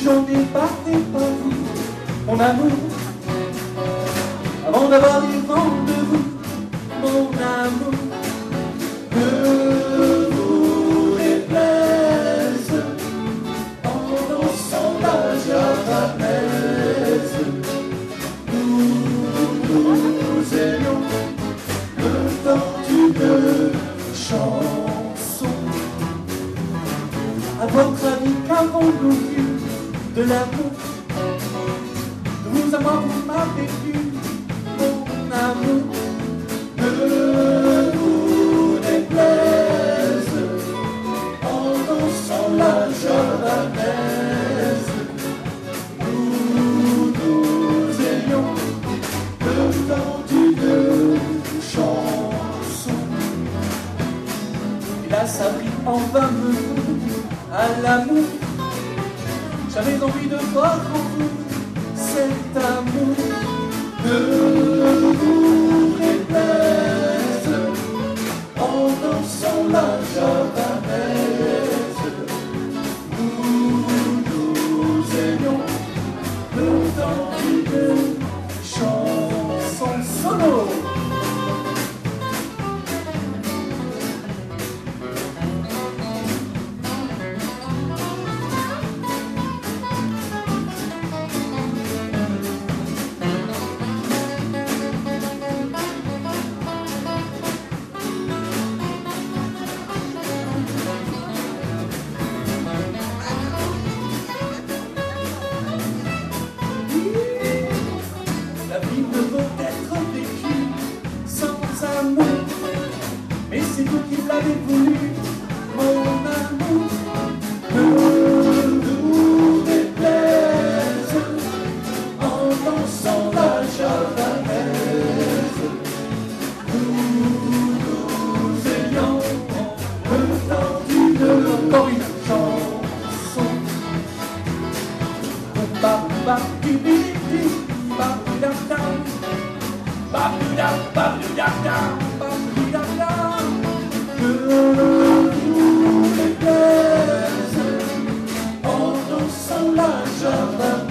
j'en ai parlé par vous, mon amour, avant d'avoir des rendez-vous, mon amour. Que vous déplaise en dansant la javanaise, nous ayons le temps d'une chanson. À votre avis, qu'avons-nous vu de l'amour? Nous avons vous m'avez vu, mon amour. Que vous déplaise en dansant la javanaise, nous ayons le temps d'une chanson. Hélas, abri en vain me voue à l'amour. J'avais envie de voir en vous cet amour. Que vous déplaise en dansant la javanaise, nous ayons le temps d'une chanson solo. Mais c'est vous qui l'avez voulu, mon amour. Que nous déplaise en dansant la javanaise, nous ayons le temps d'une encore une chanson. Que vous déplaise en dansant la javanaise.